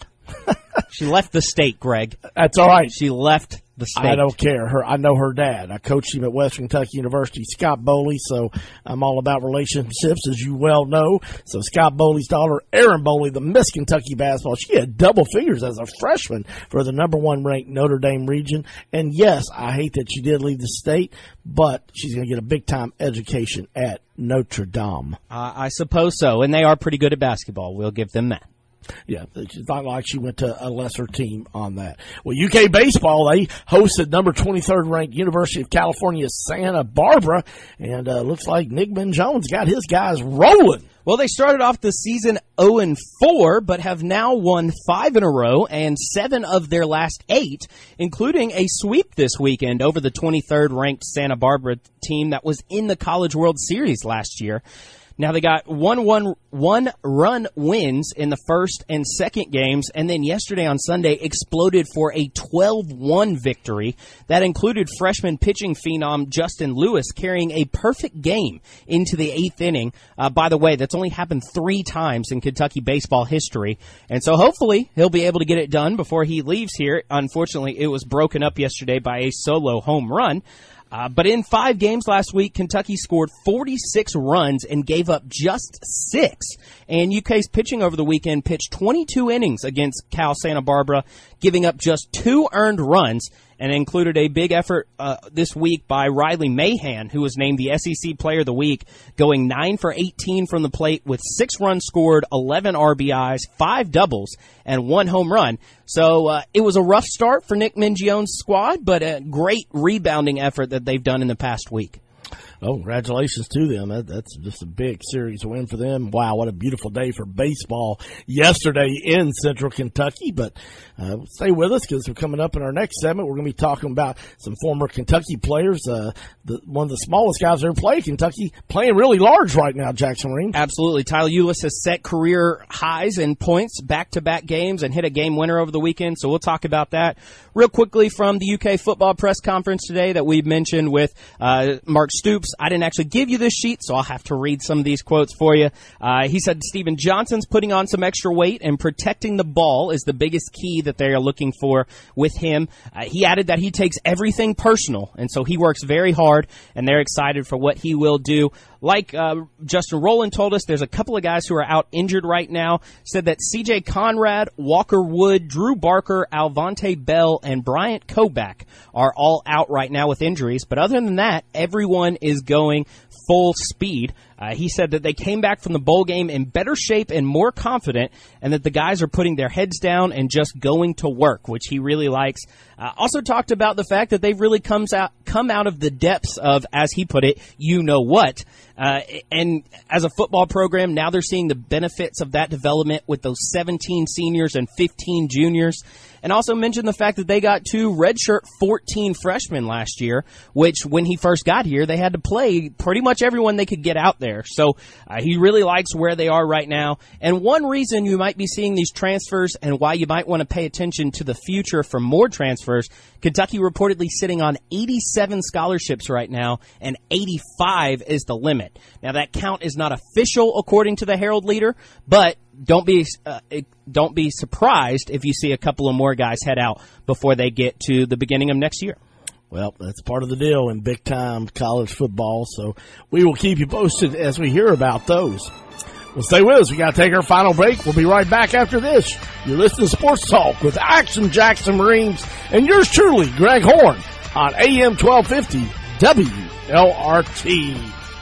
She left the state, Greg. That's all right. She left the state. I don't care. Her, I know her dad. I coached him at Western Kentucky University, Scott Boley, so I'm all about relationships, as you well know. So Scott Boley's daughter, Erin Boley, the Miss Kentucky basketball, she had double figures as a freshman for the number one ranked Notre Dame region. And yes, I hate that she did leave the state, but she's going to get a big time education at Notre Dame. Uh, I suppose so, and they are pretty good at basketball. We'll give them that. Yeah, it's not like she went to a lesser team on that. Well, U K baseball, they hosted number twenty-third ranked University of California, Santa Barbara, and uh, looks like Nick Ben-Jones got his guys rolling. Well, they started off the season oh and four, but have now won five in a row and seven of their last eight, including a sweep this weekend over the twenty-third ranked Santa Barbara team that was in the College World Series last year. Now, they got one, one, one run wins in the first and second games, and then yesterday on Sunday exploded for a twelve one victory. That included freshman pitching phenom Justin Lewis carrying a perfect game into the eighth inning. Uh, by the way, that's only happened three times in Kentucky baseball history, and so hopefully he'll be able to get it done before he leaves here. Unfortunately, it was broken up yesterday by a solo home run. Uh, but in five games last week, Kentucky scored forty-six runs and gave up just six. And U K's pitching over the weekend pitched twenty-two innings against Cal Santa Barbara, giving up just two earned runs, and included a big effort uh, this week by Riley Mahan, who was named the S E C Player of the Week, going nine for eighteen from the plate with six runs scored, eleven R B Is, five doubles, and one home run. So uh, it was a rough start for Nick Ben-Jones' squad, but a great rebounding effort that they've done in the past week. Oh, congratulations to them. That, that's just a big series win for them. Wow, what a beautiful day for baseball yesterday in Central Kentucky. But uh, stay with us because we're coming up in our next segment. We're going to be talking about some former Kentucky players. Uh, the, one of the smallest guys ever played, Kentucky, playing really large right now, Jackson Ream. Absolutely. Tyler Ulis has set career highs in points, back-to-back games, and hit a game winner over the weekend. So we'll talk about that. Real quickly from the U K football press conference today that we mentioned with uh, Mark Stoops. I didn't actually give you this sheet, so I'll have to read some of these quotes for you. Uh, he said Stephen Johnson's putting on some extra weight, and protecting the ball is the biggest key that they are looking for with him. Uh, he added that he takes everything personal, and so he works very hard, and they're excited for what he will do. Like uh, Justin Rowland told us, there's a couple of guys who are out injured right now. Said that C J Conrad, Walker Wood, Drew Barker, Alvante Bell, and Bryant Kobach are all out right now with injuries. But other than that, everyone is going full speed. Uh, he said that they came back from the bowl game in better shape and more confident, and that the guys are putting their heads down and just going to work, which he really likes. Uh, also talked about the fact that they've really comes out, come out of the depths of, as he put it, you know what. Uh, and as a football program, now they're seeing the benefits of that development with those seventeen seniors and fifteen juniors. And also mentioned the fact that they got two redshirt fourteen freshmen last year, which when he first got here, they had to play pretty much everyone they could get out there. So uh, he really likes where they are right now. And one reason you might be seeing these transfers and why you might want to pay attention to the future for more transfers, Kentucky reportedly sitting on eighty-seven scholarships right now, and eighty-five is the limit. Now, that count is not official according to the Herald Leader, but don't be uh, don't be surprised if you see a couple of more guys head out before they get to the beginning of next year. Well, that's part of the deal in big-time college football, so we will keep you posted as we hear about those. Well, stay with us. We got to take our final break. We'll be right back after this. You're listening to Sports Talk with Action Jackson Reams and yours truly, Greg Horn, on A M twelve fifty W L R T.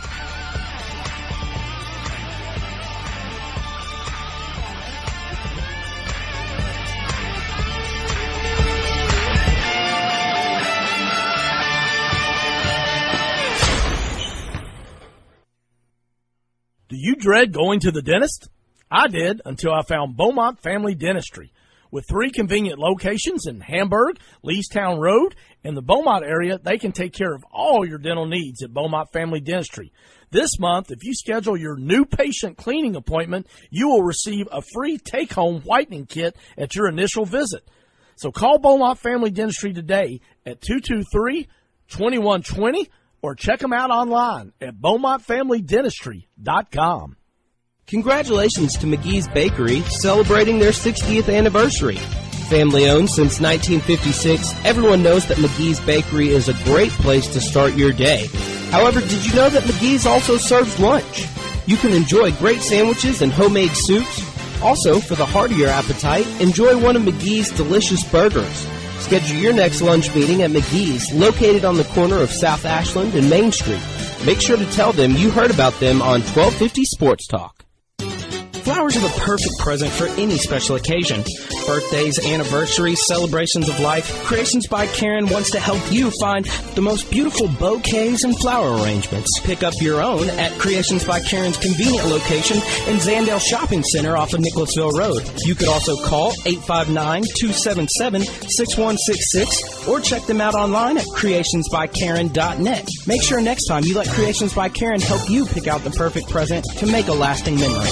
Do you dread going to the dentist? I did until I found Beaumont Family Dentistry. With three convenient locations in Hamburg, Leestown Road, and the Beaumont area, they can take care of all your dental needs at Beaumont Family Dentistry. This month, if you schedule your new patient cleaning appointment, you will receive a free take-home whitening kit at your initial visit. So call Beaumont Family Dentistry today at two two three, two one two zero or check them out online at beaumont family dentistry dot com. Congratulations to McGee's Bakery, celebrating their sixtieth anniversary. Family owned since nineteen fifty-six, everyone knows that McGee's Bakery is a great place to start your day. However, did you know that McGee's also serves lunch? You can enjoy great sandwiches and homemade soups. Also, for the heart of your appetite, enjoy one of McGee's delicious burgers. Schedule your next lunch meeting at McGee's, located on the corner of South Ashland and Main Street. Make sure to tell them you heard about them on twelve fifty Sports Talk. Flowers are the perfect present for any special occasion. Birthdays, anniversaries, celebrations of life. Creations by Karen wants to help you find the most beautiful bouquets and flower arrangements. Pick up your own at Creations by Karen's convenient location in Zandale Shopping Center off of Nicholasville Road. You could also call eight five nine, two seven seven, six one six six or check them out online at creations by karen dot net. Make sure next time you let Creations by Karen help you pick out the perfect present to make a lasting memory.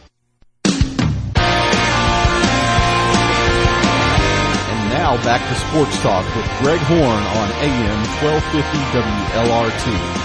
Now back to Sports Talk with Greg Horn on A M twelve fifty W L R T.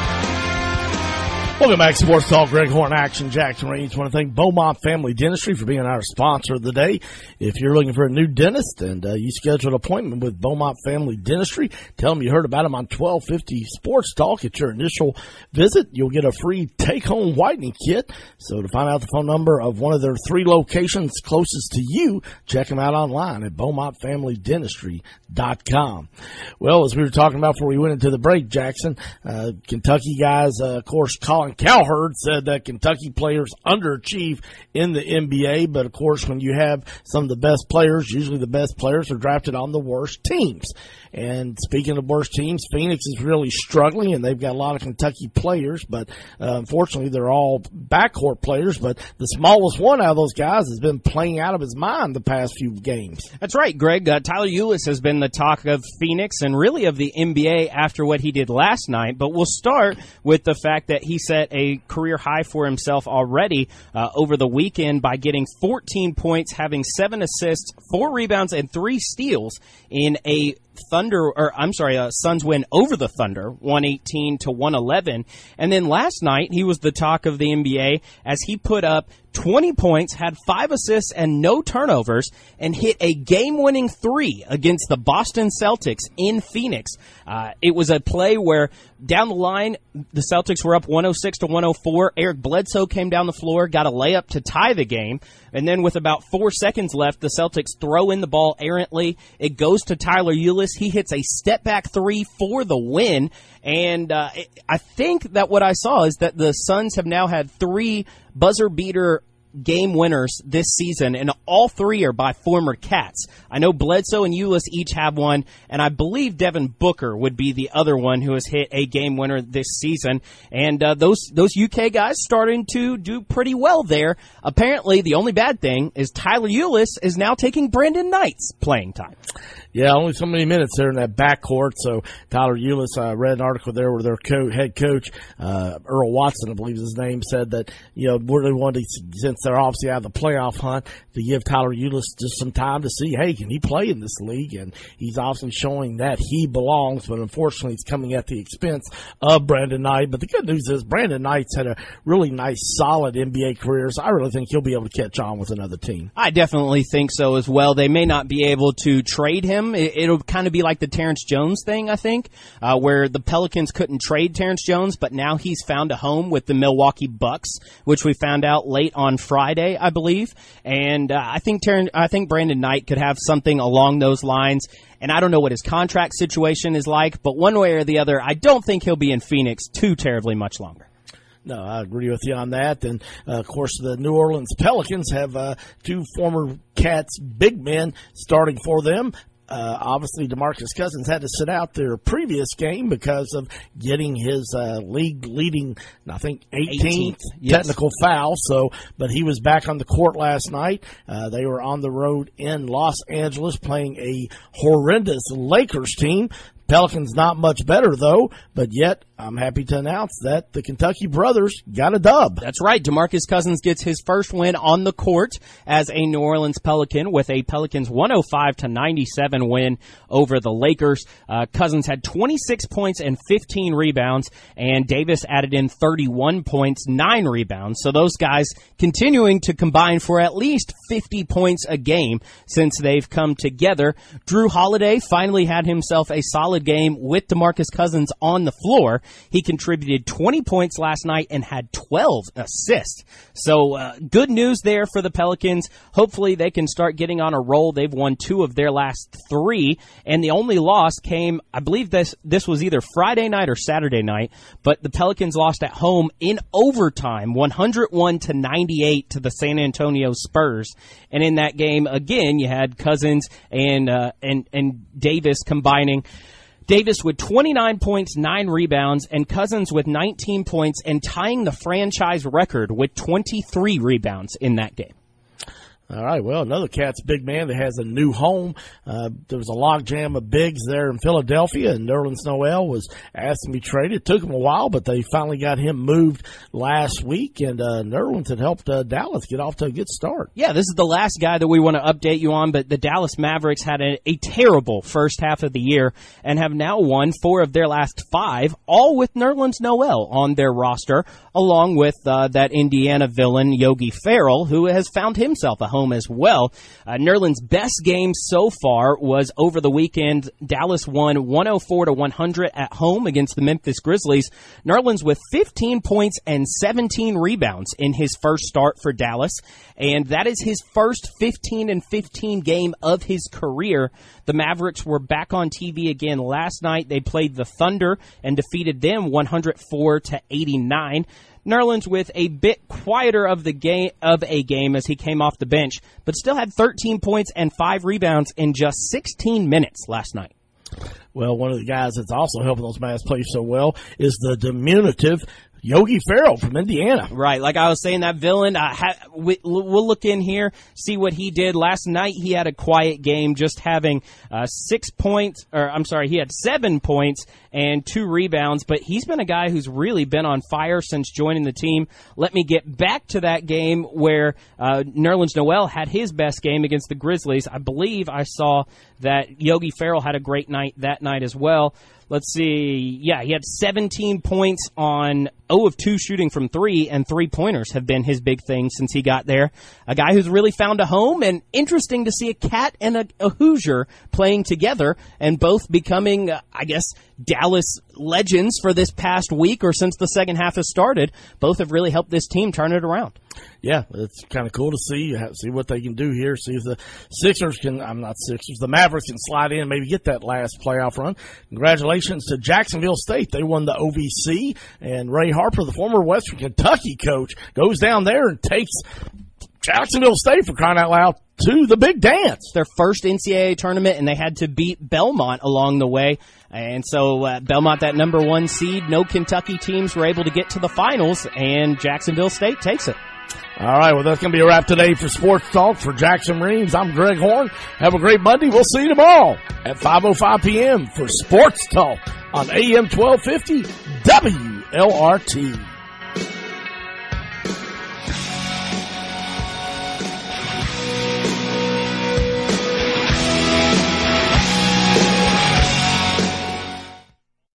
Welcome back to Sports Talk. Greg Horn, Action Jackson Reeves. I want to thank Beaumont Family Dentistry for being our sponsor of the day. If you're looking for a new dentist and uh, you schedule an appointment with Beaumont Family Dentistry, tell them you heard about them on twelve fifty Sports Talk. At your initial visit, you'll get a free take-home whitening kit. So to find out the phone number of one of their three locations closest to you, check them out online at beaumont family dentistry dot com. Well, as we were talking about before we went into the break, Jackson, uh, Kentucky guys, uh, of course, Colin Cowherd said that Kentucky players underachieve in the N B A, but of course when you have some of the best players, usually the best players are drafted on the worst teams. And speaking of worst teams, Phoenix is really struggling, and they've got a lot of Kentucky players, but uh, unfortunately they're all backcourt players, but the smallest one out of those guys has been playing out of his mind the past few games. That's right, Greg. Uh, Tyler Ulis has been the talk of Phoenix and really of the N B A after what he did last night, but we'll start with the fact that he set a career high for himself already uh, over the weekend by getting fourteen points, having seven assists, four rebounds, and three steals in a Thunder, or I'm sorry, uh, Suns win over the Thunder, one eighteen to one eleven. And then last night, he was the talk of the N B A as he put up twenty points, had five assists and no turnovers, and hit a game-winning three against the Boston Celtics in Phoenix. Uh, it was a play where down the line, the Celtics were up one oh six to one oh four. Eric Bledsoe came down the floor, got a layup to tie the game, and then with about four seconds left, the Celtics throw in the ball errantly. It goes to Tyler Ulis. He hits a step-back three for the win, and uh, I think that what I saw is that the Suns have now had three buzzer-beater game winners this season, and all three are by former Cats. I know Bledsoe and Ulis each have one, and I believe Devin Booker would be the other one who has hit a game winner this season. And uh, those those U K guys starting to do pretty well there. Apparently, the only bad thing is Tyler Ulis is now taking Brandon Knight's playing time. Yeah, only so many minutes there in that backcourt. So Tyler Ulis, I uh, read an article there where their co- head coach, uh, Earl Watson, I believe is his name, said that, you know, really wanted to, since they're obviously out of the playoff hunt, to give Tyler Ulis just some time to see, hey, can he play in this league? And he's obviously showing that he belongs, but unfortunately it's coming at the expense of Brandon Knight. But the good news is Brandon Knight's had a really nice, solid N B A career, so I really think he'll be able to catch on with another team. I definitely think so as well. They may not be able to trade him. It'll kind of be like the Terrence Jones thing, I think, uh, where the Pelicans couldn't trade Terrence Jones, but now he's found a home with the Milwaukee Bucks, which we found out late on Friday, I believe. And uh, I think Terrence, I think Brandon Knight could have something along those lines. And I don't know what his contract situation is like, but one way or the other, I don't think he'll be in Phoenix too terribly much longer. No, I agree with you on that. And, uh, of course, the New Orleans Pelicans have uh, two former Cats big men starting for them. Uh, obviously, DeMarcus Cousins had to sit out their previous game because of getting his uh, league-leading, I think, eighteenth, eighteenth yes. technical foul. So, but he was back on the court last night. Uh, they were on the road in Los Angeles playing a horrendous Lakers team. Pelicans not much better, though, but yet I'm happy to announce that the Kentucky brothers got a dub. That's right. DeMarcus Cousins gets his first win on the court as a New Orleans Pelican with a Pelicans one oh five to ninety-seven win over the Lakers. Uh, Cousins had twenty-six points and fifteen rebounds, and Davis added in thirty-one points, nine rebounds. So those guys continuing to combine for at least fifty points a game since they've come together. Drew Holiday finally had himself a solid solid game with DeMarcus Cousins on the floor. He contributed twenty points last night and had twelve assists. So uh, good news there for the Pelicans. Hopefully they can start getting on a roll. They've won two of their last three, and the only loss came, I believe this this was either Friday night or Saturday night, but the Pelicans lost at home in overtime, one hundred one to ninety-eight to the San Antonio Spurs. And in that game, again, you had Cousins and uh, and and Davis combining. Davis with twenty-nine points, nine rebounds, and Cousins with nineteen points and tying the franchise record with twenty-three rebounds in that game. All right, well, another Cats big man that has a new home. Uh, there was a logjam of bigs there in Philadelphia, and Nerlens Noel was asked to be traded. It took him a while, but they finally got him moved last week, and uh, Nerlens had helped uh, Dallas get off to a good start. Yeah, this is the last guy that we want to update you on, but the Dallas Mavericks had a, a terrible first half of the year and have now won four of their last five, all with Nerlens Noel on their roster, along with uh, that Indiana villain, Yogi Ferrell, who has found himself a home as well. Uh, Nerlens' best game so far was over the weekend. Dallas won one oh four to one hundred at home against the Memphis Grizzlies. Nerlens with fifteen points and seventeen rebounds in his first start for Dallas, and that is his first fifteen and fifteen game of his career. The Mavericks were back on T V again last night. They played the Thunder and defeated them one hundred four to eighty-nine. Nerlens with a bit quieter of the game of a game as he came off the bench, but still had thirteen points and five rebounds in just sixteen minutes last night. Well, one of the guys that's also helping those Mavs play so well is the diminutive Yogi Ferrell from Indiana. Right, like I was saying, that villain, uh, ha- we, we'll look in here, see what he did. Last night he had a quiet game, just having uh, six points, or I'm sorry, he had seven points and two rebounds, but he's been a guy who's really been on fire since joining the team. Let me get back to that game where uh, Nerlens Noel had his best game against the Grizzlies. I believe I saw that Yogi Ferrell had a great night that night as well. Let's see. Yeah, he had seventeen points on zero of two shooting from three, and three-pointers have been his big thing since he got there. A guy who's really found a home, and interesting to see a Cat and a, a Hoosier playing together and both becoming, uh, I guess, Dallas legends for this past week or since the second half has started. Both have really helped this team turn it around. Yeah, it's kind of cool to see see what they can do here. See if the Sixers can, I'm not Sixers, the Mavericks can slide in and maybe get that last playoff run. Congratulations to Jacksonville State. They won the O V C, and Ray Harper, the former Western Kentucky coach, goes down there and takes Jacksonville State, for crying out loud, to the big dance. Their first N C double A tournament, and they had to beat Belmont along the way. And so uh, Belmont, that number one seed, no Kentucky teams were able to get to the finals, and Jacksonville State takes it. All right, well, that's going to be a wrap today for Sports Talk. For Jackson Reams, I'm Greg Horn. Have a great Monday. We'll see you tomorrow at five oh five p.m. for Sports Talk on A M twelve fifty W L R T.